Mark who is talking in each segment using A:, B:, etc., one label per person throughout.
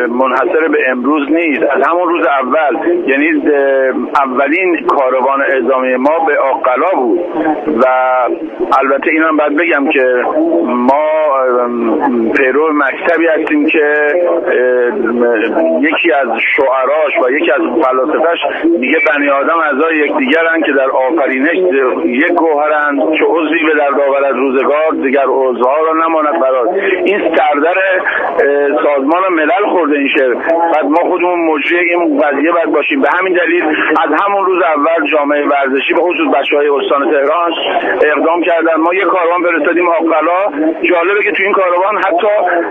A: منحصر به امروز نیست. از همون روز اول، یعنی اولین کاروان اعزامی ما به آقلا بود و البته این هم باید بگم که ما پیرو مکتبی هستیم که یکی از شعراش و یکی از فلاسفه‌اش میگه بنی آدم اعضای یکدیگرن که در آفرینش یک گوهرند، چه عضوی به درد آورد روزگار دیگر عضوها را نماند برات. این سردر سازمان ملل خورده این شعر. بعد ما خودمون مجری این قضیه باید باشیم. به همین دلیل از همون روز اول جامعه ورزشی به خصوص بچهای استان تهران اقدام کردن. ما یک کاروان فرستادیم آقلا. جالبه که تو این کاروان حتی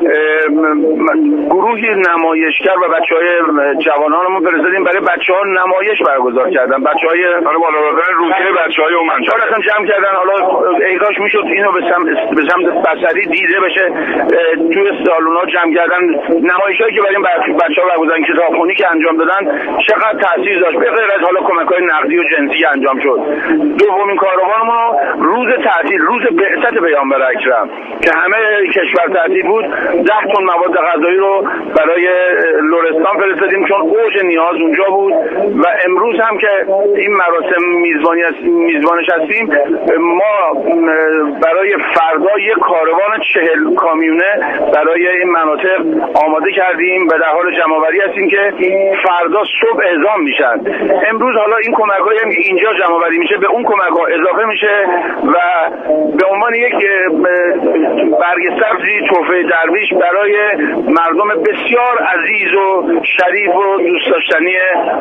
A: گروهی نمایشگر و بچهای جوانانمون فرستادیم برای بچه‌ها نمایش برگزار کردن. بچهای بالا بردن روحیه بچهای اون منطقه اصلا جمع کردن. حالا ای کاش میشد اینو به سمت بصری دیده بشه. توی سالونا جمع کردن نمایشایی که برای بچه‌ها برگزار کتابخونی که انجام دادن چقدر تاثیر داشت. به غیر از حالا کمک‌های نقدی و جنسی انجام شد. دومین کاروانمون روز تعطیل، روز بعثت پیامبر اکرم که همه کشور تعطیل بود، 10 تن مواد غذایی رو برای لرستان فرستادیم چون اوج نیاز اونجا بود. و امروز هم که این مراسم میزبانش هستیم، ما برای فردا یک کاروان 40 کامیونه برای این مناطق آماده کردیم و در حال جمع‌آوری هستیم که فردا صبح اعزام میشن. امروز حالا این کمک‌هایی هم که اینجا جمع‌آوری میشه به اون کمک‌ها اضافه میشه و به عنوان یک برگ سبزی تحفه درویش برای مردم بسیار عزیز و شریف و دوست داشتنی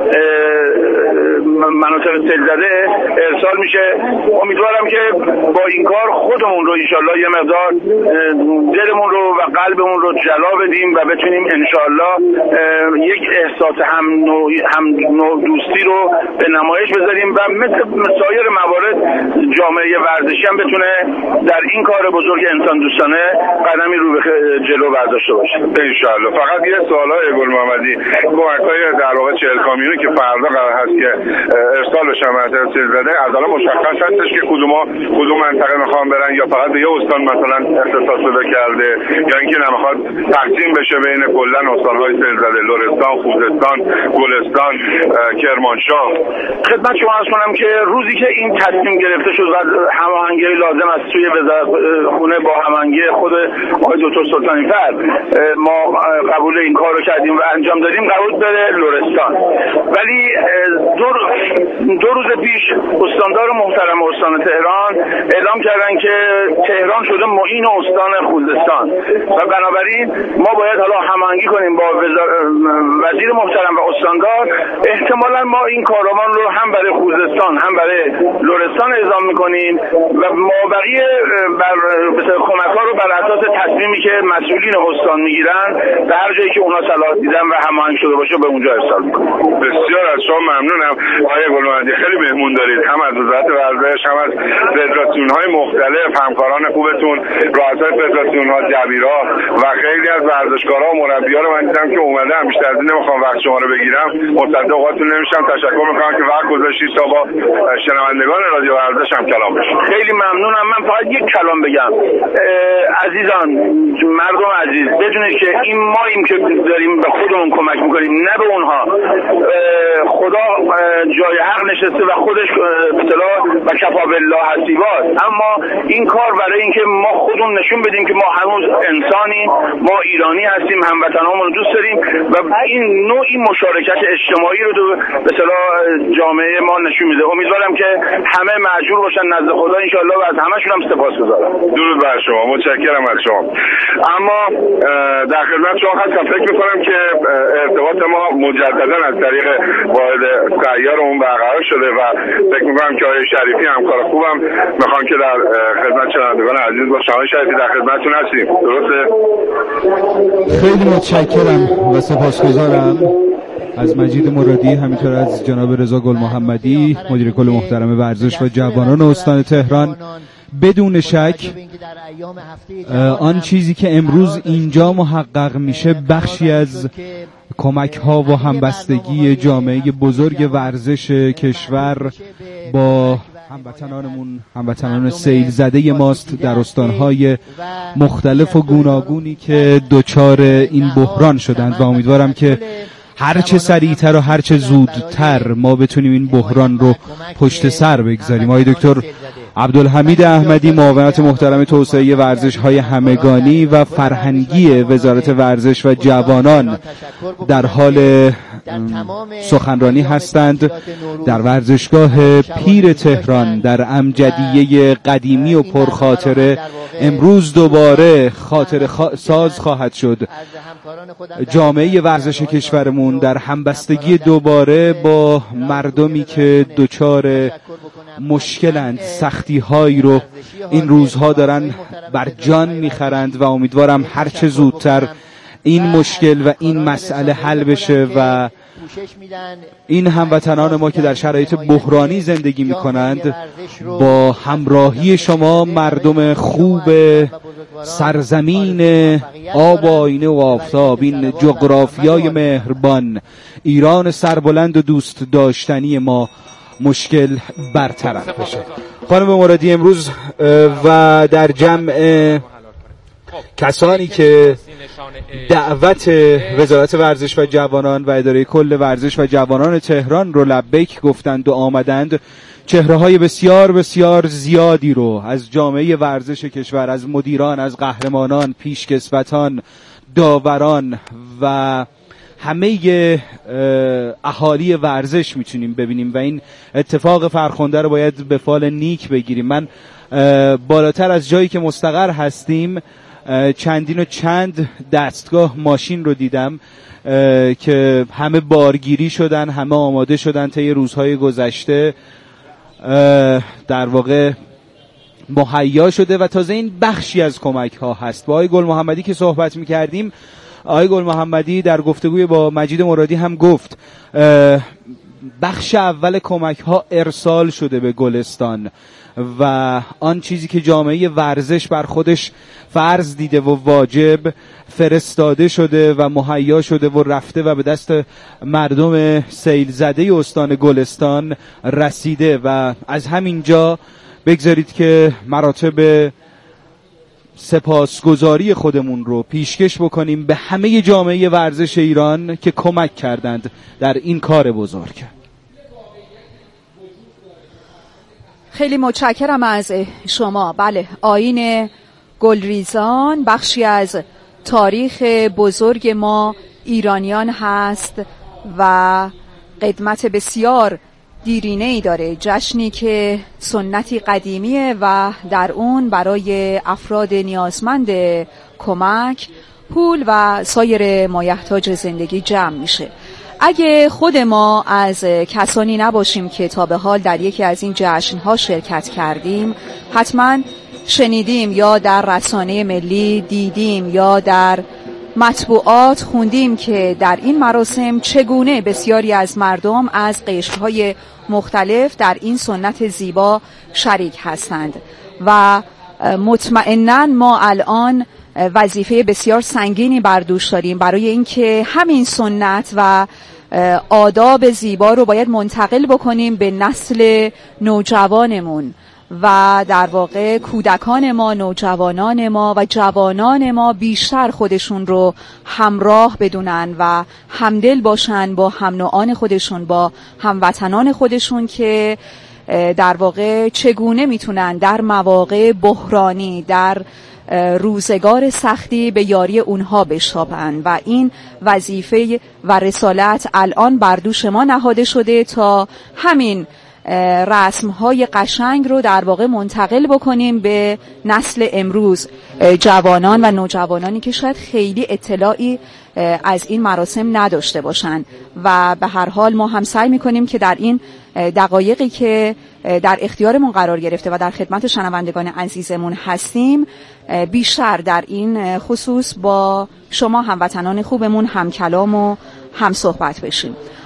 A: مناطق سیل‌زده ارسال میشه. امیدوارم که با این کار خودمون رو انشالله یه مقدار دلمون رو و قلبمون رو جلا بدیم و بتونیم انشالله یک احساس هم دوستی رو به نمایش بذاریم و مثل سایر موارد جامعه ورزشی هم بتونه در این کار بزرگ انسان دوستانه قدمی رو به جلو برداشته باشه
B: انشالله. فقط یه سوالای گل محمدی، کمک‌های در واقع 40 کامیونی که فردا قرار هست که ارسال بشه منطقه سیل‌زده، از الان مشخص هستش که کدوم منطقه میخوان برن یا فقط به یه استان مثلا اختصاص پیدا کرده یا اینکه نمیخواد تقسیم بشه بین کلا استان‌های سیل‌زده، لرستان، خوزستان، گلستان، کرمانشاه؟
A: خدمت شما عرض کنم که روزی که این تصمیم گرفته شد و هماهنگی لازم است توی وزارت خونه با هماهنگی خود آقای دکتر سلطانی فرد ما قبول این کار رو کردیم و انجام دادیم، قبول بره لرستان. ولی دو روز پیش استاندار محترم استان تهران اعلام کردن که تهران شده معین استان خوزستان و بنابراین ما باید حالا هماهنگی کنیم با وزیر محترم و استاندار. احتمالاً ما این کاروان رو هم برای خوزستان هم برای لرستان اعزام میکنیم و مابقی کمک‌ها رو بر اساس تصمیمی که مسئولین استان میگیرن در هر جایی که اونا صلاح دیدن و هماهنگ شده باشه به اونجا ارسال میکنیم.
B: بسیار از شما ممنونم آقای گلمحمدی. خیلی مهمون دارید، هم از وزارت ورزش، هم از فدراسیون‌های مختلف، همکاران خوبتون، رؤسای فدراسیون‌ها، دبیرها و خیلی از ورزشکارا و مربی‌ها رو من دیدم که اومدن. بیشتر از این نمیخوام وقت شما رو بگیرم، مصدق اوقاتتون نمیشم. تشکر میکنم که وقت گذاشتید تا با شنوندگان رادیو ورزش هم کلام بشیم.
A: خیلی ممنونم. من فقط یک کلام بگم. عزیزان، مردم عزیز، بدونید که این ماییم که داریم به خودمون کمک میکنیم، نه به اونها. خدا جای حق نشسته و خودش اطلاع و کفا بالله حسیبات. اما این کار برای اینکه ما خودمون نشون بدیم که ما هنوز انسانیم، ما ایرانی هستیم، هموطنامون رو دوست داریم و این نوعی مشارکت اجتماعی رو به اصطلاح جامعه ما نشون میده. امیدوارم که همه مأجور باشن نزد خدا انشالله و از همشون هم سپاسگزارم.
B: درود بر شما، متشکرم از شما. اما در خدمت شما هستم. فکر میکنم که ارتباط ما مجددا از طریق واحد سیارمون برقرار شده و فکر میکنم که آقای شریفی همکار خوبم میخوان که در خدمت شنوندگان عزیز باشن. آقای شریفی در خدمتتون هستیم، درسته؟
C: خیلی متشکرم و سپاسگزارم از مجید مرادی، همینطور از جناب رضا گل محمدی، مدیر کل محترم ورزش و جوانان استان تهران. بدون شک آن چیزی که امروز اینجا محقق میشه بخشی از کمک ها و همبستگی جامعه بزرگ ورزش کشور با هموطنان سیل زده ماست در استانهای مختلف و گوناگونی که دچار این بحران شدند و امیدوارم که هرچه سریعتر و هرچه زودتر ما بتونیم این بحران رو پشت سر بگذاریم. آقای دکتر عبدالحمید احمدی، معاونت محترم توسعه ورزش‌های همگانی و فرهنگی وزارت ورزش و جوانان، در حال سخنرانی هستند در ورزشگاه پیر تهران در امجدیه قدیمی و پرخاطره. امروز دوباره خاطره ساز خواهد شد جامعه ورزش کشورمون در همبستگی دوباره با مردمی که دچار مشکلند، سختی هایی رو این روزها دارن بر جان میخرند و امیدوارم هرچه زودتر این مشکل و این مسئله حل بشه و این هموطنان ما که در شرایط بحرانی زندگی میکنند با همراهی شما، مردم خوب سرزمین آب و آینه و آفتاب، این جغرافیای مهربان، ایران سربلند و دوست داشتنی ما، مشکل برطرف بشه. خانم مرادی، امروز و در جمع کسانی که دعوت وزارت ورزش و جوانان و اداره کل ورزش و جوانان تهران رو لبیک گفتند و آمدند، چهره‌های بسیار بسیار زیادی رو از جامعه ورزش کشور، از مدیران، از قهرمانان، پیشکسوتان، داوران و همه اهالی ورزش میتونیم ببینیم و این اتفاق فرخنده رو باید به فال نیک بگیریم. من بالاتر از جایی که مستقر هستیم چندین و چند دستگاه ماشین رو دیدم که همه بارگیری شدن، همه آماده شدن طی روزهای گذشته، در واقع مهیا شده و تازه این بخشی از کمک ها هست. با آقای گل محمدی که صحبت میکردیم، آقای گل محمدی در گفتگوی با مجید مرادی هم گفت بخش اول کمک ها ارسال شده به گلستان و آن چیزی که جامعه ورزش بر خودش فرض دیده و واجب فرستاده شده و مهیا شده و رفته و به دست مردم سیل زده استان گلستان رسیده و از همینجا بگذارید که مراتب سپاسگزاری خودمون رو پیشکش بکنیم به همه جامعه ورزش ایران که کمک کردند در این کار بزرگ.
D: خیلی متشکرم از شما. بله، آیین گلریزان بخشی از تاریخ بزرگ ما ایرانیان هست و قدمت بسیار دیرینه‌ای داره، جشنی که سنتی قدیمیه و در اون برای افراد نیازمند کمک پول و سایر مایحتاج زندگی جمع میشه. اگه خود ما از کسانی نباشیم که تا به حال در یکی از این جشن‌ها شرکت کردیم، حتما شنیدیم یا در رسانه ملی دیدیم یا در مطبوعات خوندیم که در این مراسم چگونه بسیاری از مردم از قشرهای مختلف در این سنت زیبا شریک هستند و مطمئناً ما الان وظیفه بسیار سنگینی بر دوش داریم برای اینکه همین سنت و آداب زیبا رو باید منتقل بکنیم به نسل نوجوانمون و در واقع کودکان ما، نوجوانان ما و جوانان ما بیشتر خودشون رو همراه بدونن و همدل باشن با هم نوعان خودشون، با هموطنان خودشون که در واقع چگونه میتونن در مواقع بحرانی، در روزگار سختی به یاری اونها بشتابند و این وظیفه و رسالت الان بر دوش ما نهاده شده تا همین رسم‌های قشنگ رو در واقع منتقل بکنیم به نسل امروز، جوانان و نوجوانانی که شاید خیلی اطلاعی از این مراسم نداشته باشن و به هر حال ما هم سعی می‌کنیم که در این دقایقی که در اختیارمون قرار گرفته و در خدمت شنوندگان عزیزمون هستیم بیشتر در این خصوص با شما هموطنان خوبمون هم کلام و هم صحبت بشیم.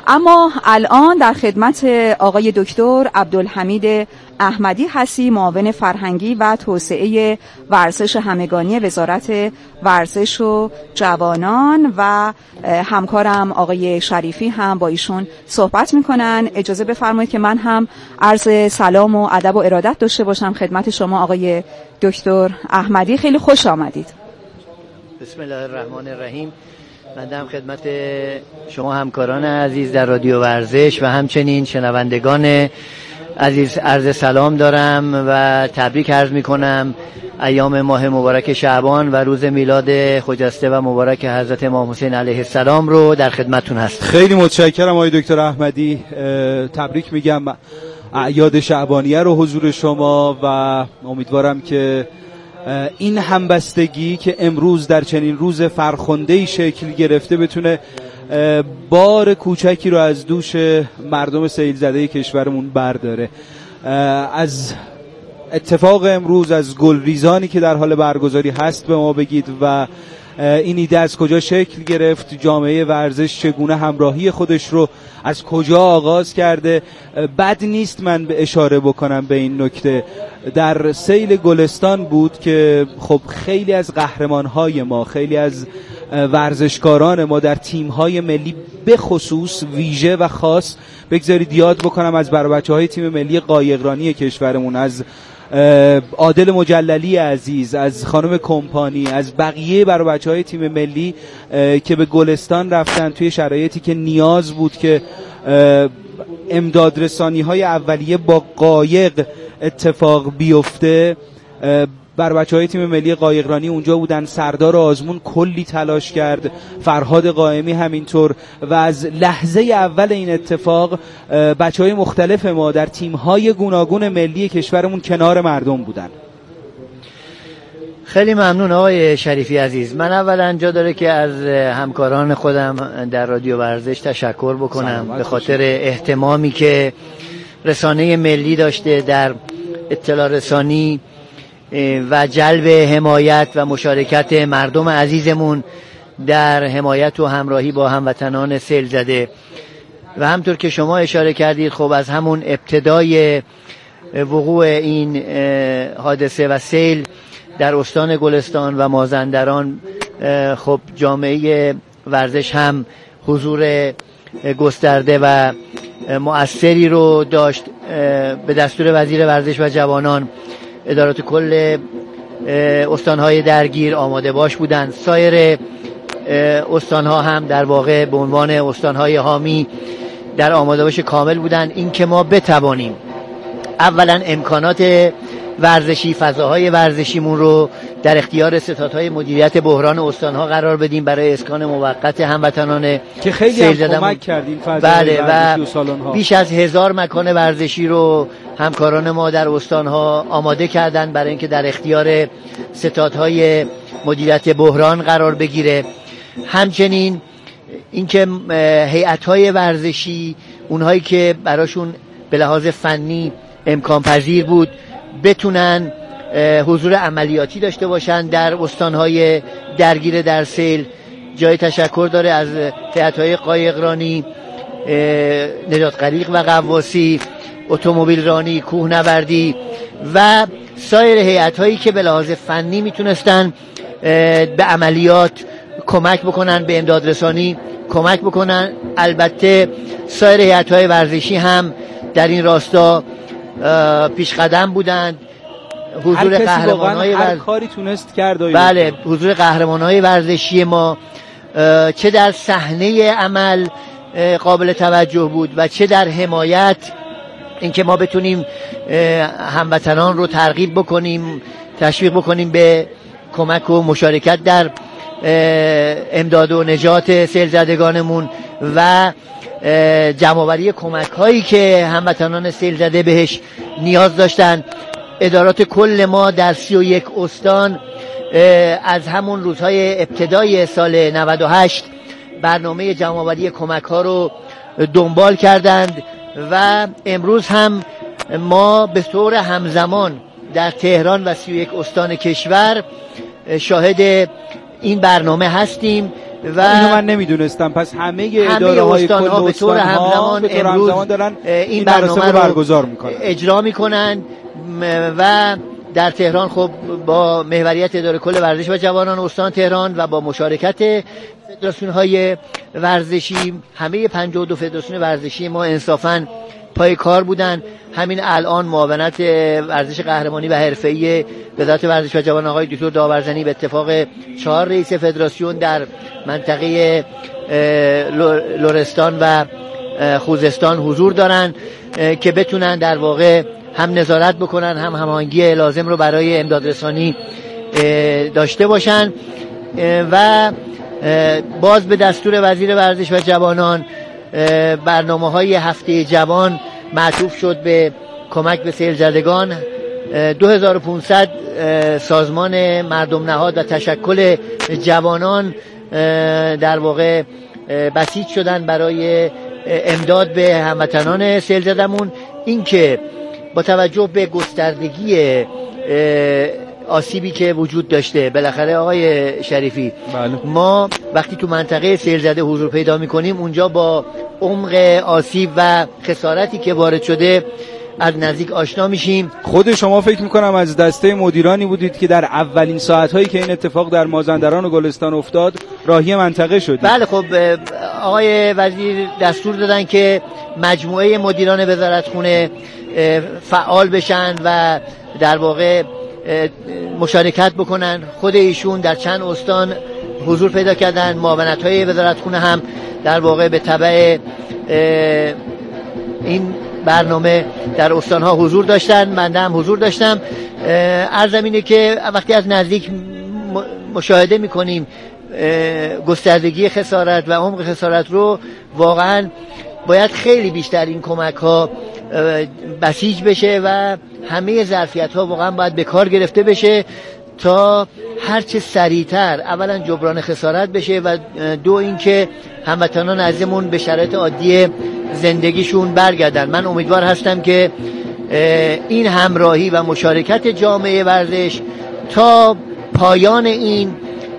D: اما الان در خدمت آقای دکتر عبدالحمید احمدی هستی، معاون فرهنگی و توسعه ورزش همگانی وزارت ورزش و جوانان و همکارم آقای شریفی هم با ایشون صحبت میکنن. اجازه بفرمایید که من هم عرض سلام و ادب و ارادت داشته باشم خدمت شما آقای دکتر احمدی. خیلی خوش آمدید.
E: بسم الله الرحمن الرحیم. من هم خدمت شما همکاران عزیز در رادیو ورزش و همچنین شنوندگان عزیز عرض سلام دارم و تبریک عرض میکنم ایام ماه مبارک شعبان و روز میلاد خجسته و مبارک حضرت امام حسین علیه السلام رو در خدمتتون هستم.
C: خیلی متشکرم آقای دکتر احمدی. تبریک میگم اعیاد شعبانیه رو حضور شما و امیدوارم که این همبستگی که امروز در چنین روز فرخنده‌ای شکل گرفته بتونه بار کوچکی رو از دوش مردم سیل زده کشورمون برداره. از اتفاق امروز، از گلریزانی که در حال برگزاری هست به ما بگید و این ایده از کجا شکل گرفت، جامعه ورزش چگونه همراهی خودش رو از کجا آغاز کرده. بد نیست من به اشاره بکنم به این نکته. در سیل گلستان بود که خب خیلی از قهرمانهای ما، خیلی از ورزشکاران ما در تیم‌های ملی به خصوص ویژه و خاص، بگذارید یاد بکنم از بچه‌های تیم ملی قایقرانی کشورمون، از عادل مجللی عزیز، از خانم کمپانی، از بقیه بچه‌های تیم ملی که به گلستان رفتن توی شرایطی که نیاز بود که امدادرسانی‌های اولیه با قایق اتفاق بیفته. بچه‌های تیم ملی قایقرانی اونجا بودن. سردار آزمون کلی تلاش کرد، فرهاد قائمی همینطور، و از لحظه اول این اتفاق بچه‌های مختلف ما در تیم‌های گوناگون ملی کشورمون کنار مردم بودن.
E: خیلی ممنون آقای شریفی عزیز. من اولا جا داره که از همکاران خودم در رادیو ورزش تشکر بکنم به خاطر اهتمامی که رسانه ملی داشته در اطلاع رسانی و جلب حمایت و مشارکت مردم عزیزمون در حمایت و همراهی با هموطنان سیل زده. و همطور که شما اشاره کردید، خب از همون ابتدای وقوع این حادثه و سیل در استان گلستان و مازندران، خب جامعه ورزش هم حضور گسترده و مؤثری رو داشت. به دستور وزیر ورزش و جوانان ادارات کل استانهای درگیر آماده باش بودند. سایر استانها هم در واقع به عنوان استانهای حامی در آماده باش کامل بودند. این که ما بتوانیم اولا امکانات ورزشی، فضاهای ورزشیمون رو در اختیار ستادهای مدیریت بحران استانها قرار بدیم برای اسکان موقت هموطنان
C: که خیلی هم کمک کردیم.
E: بله، و بیش از 1000 مکان ورزشی رو همکاران ما در استانها آماده کردن برای اینکه در اختیار ستادهای مدیریت بحران قرار بگیره. همچنین اینکه هیئت‌های ورزشی، اونهایی که براشون به لحاظ فنی امکان پذیر بود، بتونن حضور عملیاتی داشته باشن در استانهای درگیر در سیل. جای تشکر داره از هیئت‌های قایقرانی، نجات غریق و غواصی، اتومبیل رانی، کوهنوردی و سایر هیئت‌هایی که به لحاظ فنی میتونستن به عملیات کمک بکنن، به امدادرسانی کمک بکنن. البته سایر هیئت‌های ورزشی هم در این راستا پیش قدم بودند. حضور قهرمان‌های
C: هر کاری تونست کرد.
E: بله، حضور قهرمان‌های ورزشی ما چه در صحنه عمل قابل توجه بود و چه در حمایت، اینکه ما بتونیم هموطنان رو ترغیب بکنیم، تشویق بکنیم به کمک و مشارکت در امداد و نجات سیل زدگانمون و جمع‌آوری کمک‌هایی که هموطنان سیل زده بهش نیاز داشتن. ادارات کل ما در 31 استان از همون روزهای ابتدای سال 98 برنامه جمع‌آوری کمک‌ها رو دنبال کردند و امروز هم ما به طور همزمان در تهران و 31 استان کشور شاهد این برنامه هستیم
C: و اینو من نمیدونستم. پس همه اداره‌های کل
E: به طور همزمان امروز
C: دارن
E: این برنامه رو
C: برگزار میکنن،
E: اجرا میکنن و در تهران خب با محوریت اداره کل ورزش و جوانان استان تهران و با مشارکت فدراسیون‌های ورزشی، همه 52 فدراسیون ورزشی ما انصافاً پای کار بودن. همین الان معاونت ورزش قهرمانی و حرفه‌ای وزارت ورزش و جوانان آقای دکتر داورزنی به اتفاق 4 رئیس فدراسیون در منطقه لرستان و خوزستان حضور دارن که بتونن در واقع هم نظارت بکنن، هم هماهنگی لازم رو برای امدادرسانی داشته باشن. و باز به دستور وزیر ورزش و جوانان برنامه‌های هفته جوان معطوف شد به کمک به سیل‌زدگان. 2500 سازمان مردم نهاد و تشکل جوانان در واقع بسیج شدن برای امداد به هموطنان سیل‌زدمون. این که با توجه به گستردگی آسیبی که وجود داشته، بالاخره آقای شریفی ما وقتی تو منطقه سیل‌زده حضور پیدا می‌کنیم اونجا با عمق آسیب و خسارتی که وارد شده از نزدیک آشنا میشیم.
C: خود شما فکر میکنم از دسته مدیرانی بودید که در اولین ساعت‌هایی که این اتفاق در مازندران و گلستان افتاد راهی منطقه شدید.
E: بله خب آقای وزیر دستور دادن که مجموعه مدیران وزارتخونه فعال بشن و در واقع مشارکت بکنن. خود ایشون در چند استان حضور پیدا کردن، معاونت‌های وزارتخونه هم در واقع به تبع این برنامه در استان‌ها حضور داشتن، من هم حضور داشتم. عرضم اینه که وقتی از نزدیک مشاهده می‌کنیم گستردگی خسارت و عمق خسارت رو، واقعاً باید خیلی بیشتر این کمک‌ها بسیج بشه و همه ظرفیت‌ها واقعاً باید به کار گرفته بشه تا هرچه سریعتر اولا جبران خسارت بشه و دو اینکه هموطنان عزیزمون به شرایط عادی زندگیشون برگردن. من امیدوار هستم که این همراهی و مشارکت جامعه ورزش تا پایان این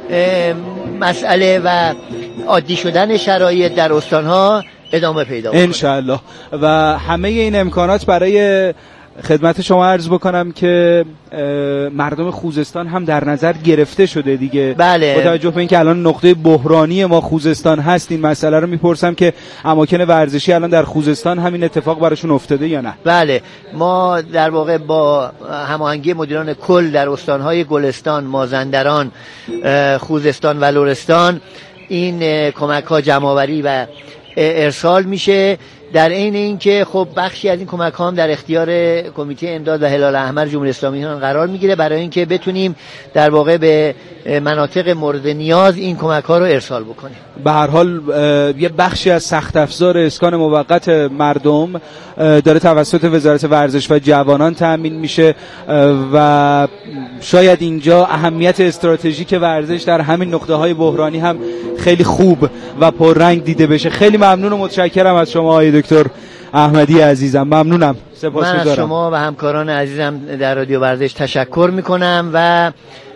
E: مسئله و عادی شدن شرایط در استانها ادامه پیدا کنه
C: انشاءالله. و همه این امکانات برای خدمت شما عرض بکنم که مردم خوزستان هم در نظر گرفته شده دیگه.
E: بله.
C: با توجه به اینکه الان نقطه بحرانی ما خوزستان هست، این مسئله رو میپرسم که اماکن ورزشی الان در خوزستان همین اتفاق براشون افتاده یا نه؟
E: بله، ما در واقع با هماهنگی مدیران کل در استانهای گلستان، مازندران، خوزستان و لرستان این کمک‌ها جمع‌آوری و ارسال میشه. در عین اینکه خب بخشی از این کمک‌ها هم در اختیار کمیته امداد و هلال احمر جمهوری اسلامی ایران قرار میگیره برای اینکه بتونیم در واقع به مناطق مورد نیاز این کمک‌ها رو ارسال بکنیم.
C: به هر حال یه بخشی از سخت افزار اسکان موقت مردم داره توسط وزارت ورزش و جوانان تأمین میشه و شاید اینجا اهمیت استراتژیک ورزش در همین نقطه‌های بحرانی هم خیلی خوب و پررنگ دیده بشه. خیلی ممنون و متشکرم از شما آقای دکتر احمدی عزیزم. ممنونم. سپاسگزارم.
E: من از شما و همکاران عزیزم در رادیو ورزش تشکر میکنم و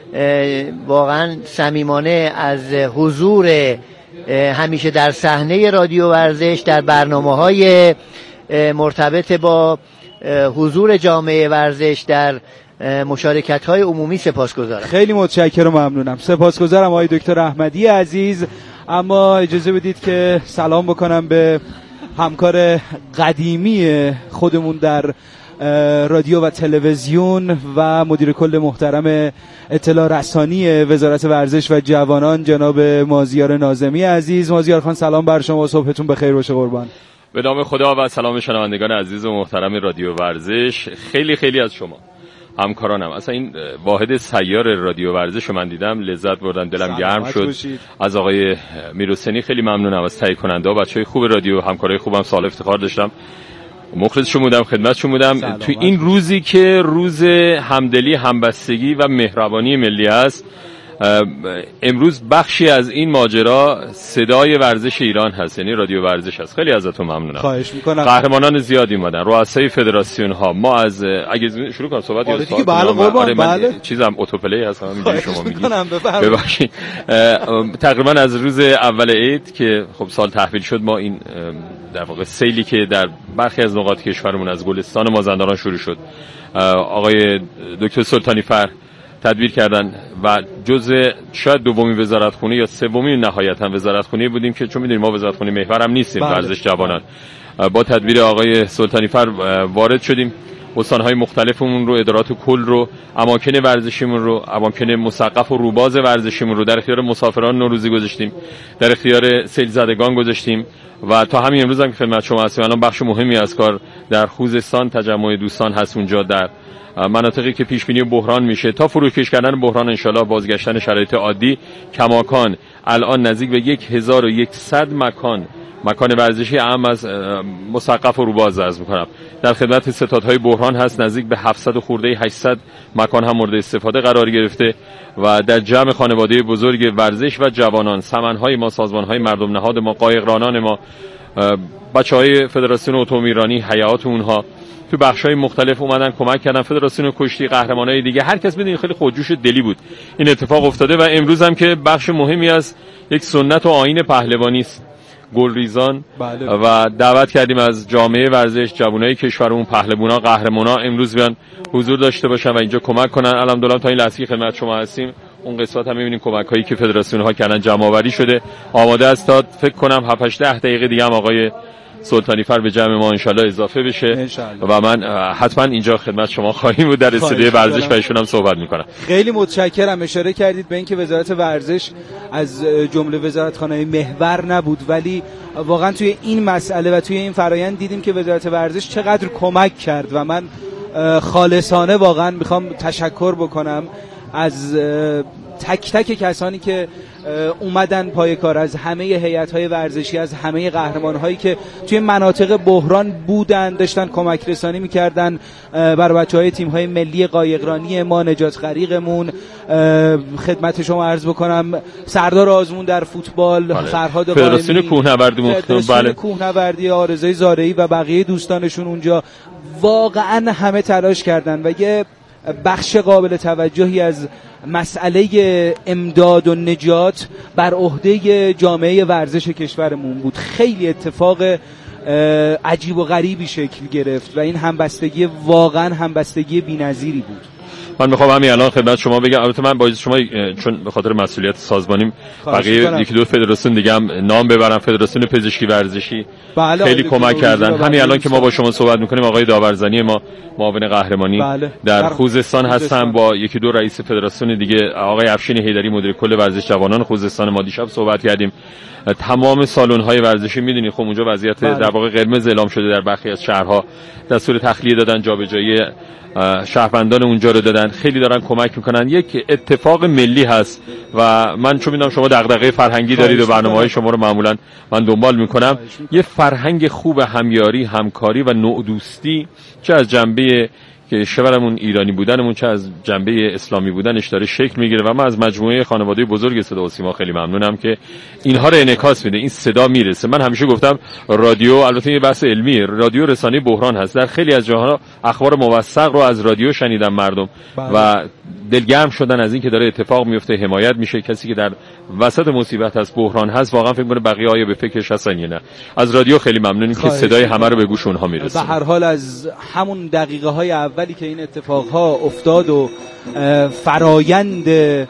E: واقعا صمیمانه از حضور همیشه در صحنه رادیو ورزش در برنامه‌های مرتبط با حضور جامعه ورزش در مشارکت‌های عمومی سپاسگزارم.
C: خیلی متشکرم و ممنونم. سپاسگزارم آقای دکتر احمدی عزیز. اما اجازه بدید که سلام بکنم به همکار قدیمی خودمون در رادیو و تلویزیون و مدیر کل محترم اطلاع رسانی وزارت ورزش و جوانان جناب مازیار ناظمی عزیز. مازیار خان سلام بر شما، صبحتون بخیر باشه قربان.
F: به نام خدا و سلام شنوندگان عزیز و محترم رادیو ورزش. خیلی خیلی از شما همکارانم، اصلا این واحد سیار رادیو ورزش رو من دیدم لذت بردم، دلم گرم شد. از آقای میرحسینی خیلی ممنونم، از تهیه کننده ها بچهای خوب رادیو، همکارای خوبم، سال افتخار داشتم، مخلصشون بودم، خدمتشون بودم. تو این روزی که روز همدلی، همبستگی و مهربانی ملی است، امروز بخشی از این ماجرا صدای ورزش ایران هست، یعنی رادیو ورزش هست. خیلی ازتون ممنونم.
C: خواهش میکنم.
F: قهرمانان زیادی اومدن، رؤسای فدراسیون ها. ما از اگه شروع کنم صحبت یا
C: دیگه بله قربان بله
F: چیزم اتوپلی هستم اینجوری شما میگید. ببخشید. تقریبا از روز اول عید که خب سال تحویل شد، ما این در واقع سیلی که در برخی از نقاط کشورمون از گلستان مازندران شروع شد، آقای دکتر سلطانی فر تدبیر کردن و جزء شاید دومین وزارتخونه یا سومین نهایتا وزارتخونه بودیم که چون میدونیم ما وزارتخونه محور هم نیستیم، ورزش جوانان، با تدبیر آقای سلطانی فر وارد شدیم. استان‌های مختلفمون رو، ادارات کل رو، اماکن ورزشیمون رو، اماکن مسقف و روباز ورزشیمون رو در اختیار مسافران نوروزی گذاشتیم، در اختیار سیل زدگان گذاشتیم و تا همین امروز هم که خدمت شما هستیم الان بخش مهمی از کار در خوزستان تجمع دوستان هست، اونجا در مناطقی که پیش بینی بحران میشه تا فروکش کردن بحران انشالله بازگشتن شرایط عادی. کماکان الان نزدیک به 1100 مکان ورزشی اهم از مسقف و روباز عرض میکنم در خدمت ستادهای بحران هست. نزدیک به 700 خورده 800 مکان هم مورد استفاده قرار گرفته و در جمع خانواده بزرگ ورزش و جوانان، سمنهای ما، سازمانهای مردم نهاد ما، قایقرانان ما، بچهای فدراسیون اتومبیل ایرانی، هیئات اونها تو بخش‌های مختلف اومدن کمک کردن. فدراسیون کشتی، قهرمانای دیگه، هر کس بدونید خیلی خودجوش دلی بود این اتفاق افتاده و امروز هم که بخش مهمی از یک سنت و آیین پهلوانی است، گلریزان و دعوت کردیم از جامعه ورزش، جوانای کشورمون، پهلوانا، قهرمانا امروز بیان حضور داشته باشن و اینجا کمک کنن. الحمدلله تا این لحظه خدمت شما هستیم اون قسمت هم می‌بینیم کمک‌هایی که فدراسیون ها کردن جمع‌آوری شده، آماده است تا فکر کنم 7-8 دقیقه دیگه هم آقای سلطانی فر به جمع ما انشالله اضافه بشه و من حتما اینجا خدمت شما خواهیم بود در استودیوی ورزش و ایشون هم صحبت میکنم.
C: خیلی متشکرم. اشاره کردید به اینکه وزارت ورزش از جمله وزارتخانه‌های محور نبود، ولی واقعا توی این مسئله و توی این فرایند دیدیم که وزارت ورزش چقدر کمک کرد و من خالصانه واقعا میخوام تشکر بکنم از تک تک کسانی که اومدن پای کار، از همه هیئت‌های ورزشی، از همه قهرمان‌هایی که توی مناطق بحران بودن، داشتن کمک رسانی می‌کردن برای بچه‌های تیم‌های ملی قایقرانی ما، نجات غریقمون. خدمت شما عرض بکنم سردار آزمون در فوتبال، فرهاد قائمی،
F: فدراسیون
C: کوهنوردی، آرزوی زارعی و بقیه دوستانشون اونجا واقعا همه تلاش کردن و یه بخش قابل توجهی از مسئله امداد و نجات بر عهده جامعه ورزش کشورمون بود. خیلی اتفاق عجیب و غریبی شکل گرفت و این همبستگی واقعا همبستگی بی‌نظیری بود.
F: من میخوام همین الان خدمت شما بگم، البته من با شما چون به خاطر مسئولیت سازمانیم بقیه یکی دو فدراسیون دیگه هم نام ببرم. فدراسیون پزشکی ورزشی خیلی کمک کردن. همین الان که ما با شما صحبت میکنیم آقای داورزنی ما معاون قهرمانی در خوزستان هستن، با یکی دو رئیس فدراسیون دیگه، آقای افشین حیدری مدیر کل ورزش جوانان خوزستان ما دیشب صحبت کردیم. تمام سالن‌های ورزشی میدونید خب اونجا وضعیت در واقع قرمز اعلام شده، در برخی از شهرها دستور تخلیه دادن، جابجایی شهروندان اونجا رو دادن. خیلی دارن کمک میکنن. یک اتفاق ملی هست و من چون میدونم شما دغدغه فرهنگی دارید و برنامه‌های شما رو معمولا من دنبال میکنم، یه فرهنگ خوب همیاری، همکاری و نوع دوستی چه از جنبه که شورمون ایرانی بودنمون چه از جنبه اسلامی بودنش داره شکل میگیره و من از مجموعه خانواده بزرگ صدا و سیما خیلی ممنونم که اینها رو انعکاس میده، این صدا میرسه. من همیشه گفتم رادیو، البته یه بحث علمی، رادیو رسانه بحران هست. در خیلی از جاها اخبار موثق رو از رادیو شنیدن مردم و دلگرم شدن از این که داره اتفاق میفته، حمایت میشه. کسی که در وسط مصیبت هست، بحران هست، واقعا فکر کنه بقیه آیا به فکرش هستن یا نه. از رادیو خیلی ممنونیم که صدای همه رو به گوش اونها میرسه.
C: به هر حال از همون دقیقه های اولی که این اتفاقها افتاد و فرایند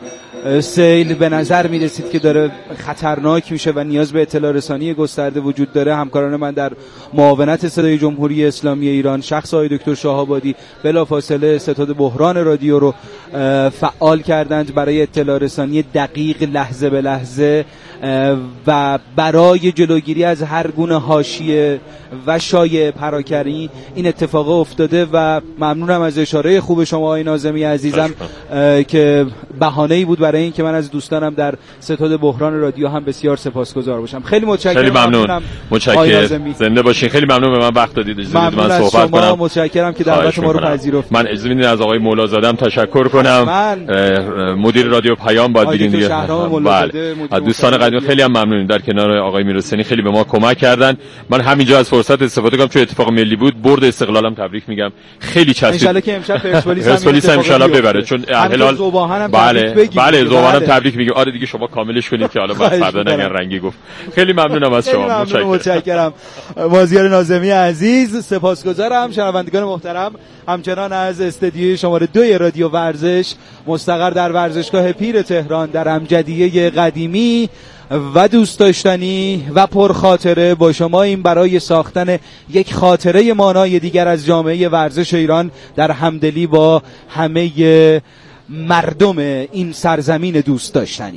C: سیل به نظر می رسید که داره خطرناک میشه و نیاز به اطلاع رسانی گسترده وجود داره، همکاران من در معاونت صدای جمهوری اسلامی ایران، شخص آقای دکتر شاهآبادی، بلافاصله ستاد بحران رادیو رو فعال کردند برای اطلاع رسانی دقیق لحظه به لحظه و برای جلوگیری از هر گونه حاشیه و شایعه پراکنی این اتفاق افتاده و ممنونم از اشاره خوب شما آقای ناظمی عزیزم که بهانه‌ای بود برای این که من از دوستانم در ستاد بحران رادیو هم بسیار سپاسگزار باشم. خیلی متشکرم.
F: خیلی ممنون. متشکرم. زنده باشین. خیلی ممنون به من وقت دادید. اجازه بدید من صحبت کنم.
C: متشکرم که دعوت ما رو پذیرفتید.
F: من اجازه بدید از آقای مولازاده‌ام تشکر کنم. مدیر رادیو پیام باید بگین دیگه. بله. از دوستان قدیم خیلی هم ممنونیم در کنار آقای میرحسینی خیلی به ما کمک کردن. من همینجا از فرصت استفاده کنم چون اتفاق ملی بود، برد استقلالم تبریک میگم. خیلی چسبید. ان شاءالله
C: که امشب پرسپولیس
F: هم ان شاءالله ببره چون الهلال بله زوبانم تبریک میگم. آره دیگه شما کاملش کنید که حالا بعد فردا نگن رنگی گفت. خیلی ممنونم از شما.
C: متشکرم. مازیار ناظمی عزیز سپاسگزارم. شنوندگان محترم همچنان از استدیوی شماره 2 رادیو ورزش مستقر در ورزشگاه پیر تهران در امجدیه قدیمی و دوست داشتنی و پرخاطره با شما این برای ساختن یک خاطره مانای دیگر از جامعه ورزش ایران در همدلی با همه مردم این سرزمین دوست داشتنی.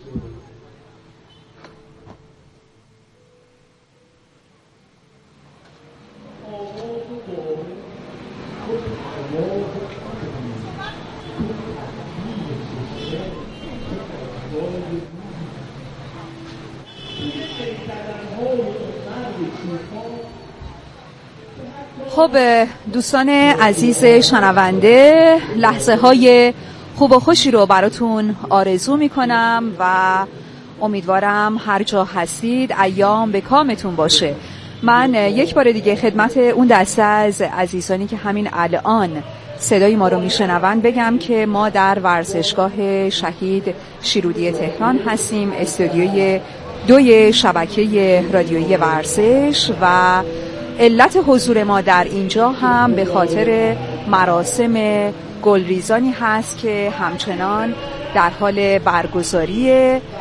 D: خب دوستان عزیز شنونده، لحظه های خوب و خوشی رو براتون آرزو میکنم و امیدوارم هر جا هستید ایام به کامتون باشه. من یک بار دیگه خدمت اون دسته از عزیزانی که همین الان صدای ما رو میشنون بگم که ما در ورزشگاه شهید شیرودی تهران هستیم، استودیوی 2 شبکه رادیویی ورزش و علت حضور ما در اینجا هم به خاطر مراسم گلریزانی هست که همچنان در حال برگزاری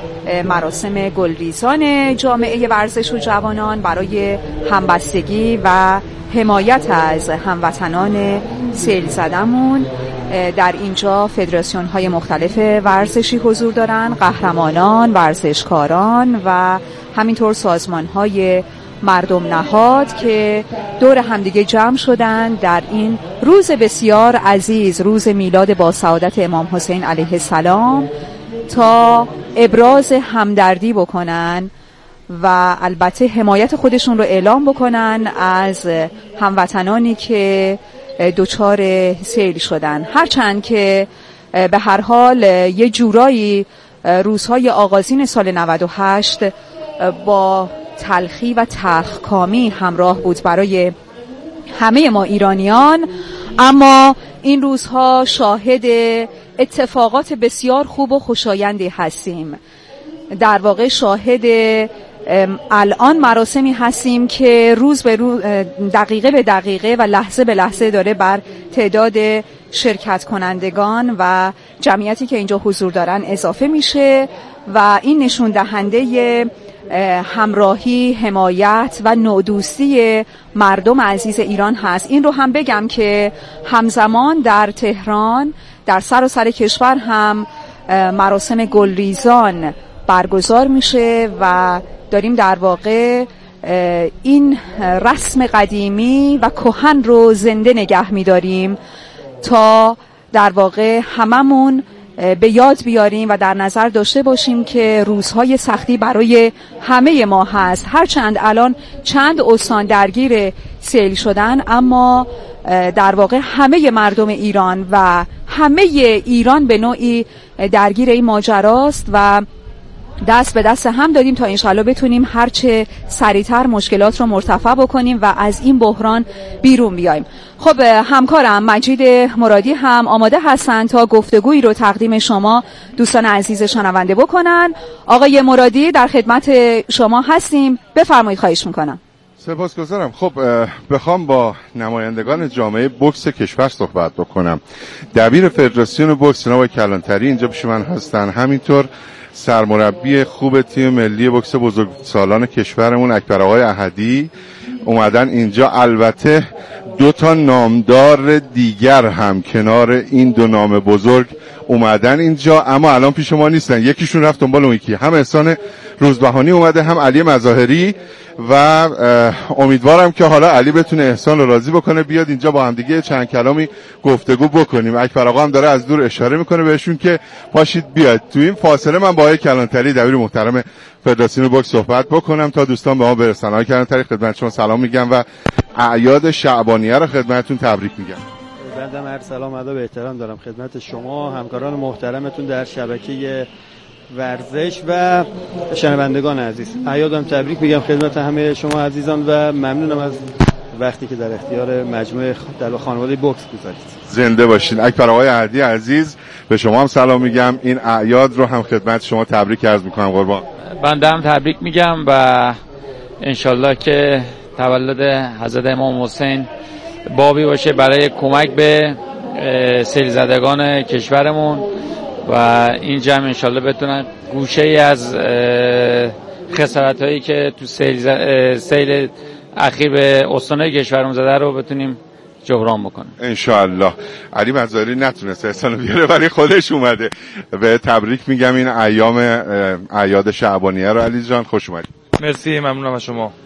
D: مراسم گلریزان جامعه ورزش و جوانان برای همبستگی و حمایت از هموطنان سیل زدمون. در اینجا فدراسیون های مختلف ورزشی حضور دارن، قهرمانان، ورزشکاران و همینطور سازمان های مردم نهاد که دور همدیگه جمع شدن در این روز بسیار عزیز، روز میلاد با سعادت امام حسین علیه السلام، تا ابراز همدردی بکنن و البته حمایت خودشون رو اعلام بکنن از هموطنانی که دچار سیل شدن. هرچند که به هر حال یه جورایی روزهای آغازین سال 98 با تلخی و تلخکامی همراه بود برای همه ما ایرانیان، اما این روزها شاهد اتفاقات بسیار خوب و خوشایندی هستیم. در واقع شاهد الان مراسمی هستیم که روز به روز، دقیقه به دقیقه و لحظه به لحظه داره بر تعداد شرکت کنندگان و جمعیتی که اینجا حضور دارن اضافه میشه و این نشون دهنده همراهی، حمایت و نودوستی مردم عزیز ایران هست. این رو هم بگم که همزمان در تهران در سراسر کشور هم مراسم گلریزان برگزار میشه و داریم در واقع این رسم قدیمی و کهن رو زنده نگه میداریم تا در واقع هممون به یاد بیاریم و در نظر داشته باشیم که روزهای سختی برای همه ما هست. هرچند الان چند استان درگیر سیل شدن، اما در واقع همه مردم ایران و همه ایران به نوعی درگیر این ماجراست و دست به دست هم دادیم تا انشالله بتونیم هرچه سریعتر مشکلات رو مرتفع بکنیم و از این بحران بیرون بیایم. خب همکارم مجید مرادی هم آماده هستن تا گفتگویی رو تقدیم شما دوستان عزیز شنونده بکنن. آقای مرادی در خدمت شما هستیم، بفرمایید. خواهش میکنم.
B: سپاسگزارم. خب بخوام با نمایندگان جامعه بوکس کشور صحبت بکنم، دبیر فدراسیون بوکس جناب کلانتری اینجا پیش من هستن، همینطور سرمربی خوب تیم ملی بوکس بزرگسالان کشورمون اکبر آقای احدی اومدن اینجا. البته 2 نامدار دیگر هم کنار این 2 نام بزرگ اومدن اینجا اما الان پیش ما نیستن. یکیشون رفت دنبال اون یکی، هم احسان روزبهانی اومده هم علی مظاهری و امیدوارم که حالا علی بتونه احسان رو راضی بکنه بیاد اینجا با هم دیگه چند کلامی گفتگو بکنیم. اکبر آقا هم داره از دور اشاره میکنه بهشون که پاشید بیاد. تو این فاصله من با آقای کلانتری دبیر محترم فدراسیون بوکس صحبت بکنم تا دوستان به ما برسن. آقای کلانتری خدمت شما سلام میگم و اعیاد شعبانیه رو خدمتتون تبریک میگم.
G: بنده هر سلام ادب و احترام دارم خدمت شما همکاران محترمتون در شبکه ورزش و شنوندگان عزیز. اعیادم تبریک میگم خدمت همه شما عزیزان و ممنونم از وقتی که در اختیار مجموعه در خانواده بوکس گذارید.
B: زنده باشین. اکبر آقای احدی عزیز به شما هم سلام میگم. این اعیاد رو هم خدمت شما تبریک عرض میکنم قربان.
H: بنده هم تبریک میگم و انشالله که تولد حضرت امام حسین بابی باشه برای کمک به سیل زدگان کشورمون و این جمع انشالله بتونن گوشه ای از خسارت هایی که تو سیل اخیر به استانهای کشورمون زده رو بتونیم جبران بکنیم
B: انشالله. علی مظاهری نتونسته احسانو بیاره ولی خودش اومده. به تبریک میگم این اعیاد شعبانیه رو. علی جان خوش اومدید.
I: مرسی، ممنونم از شما.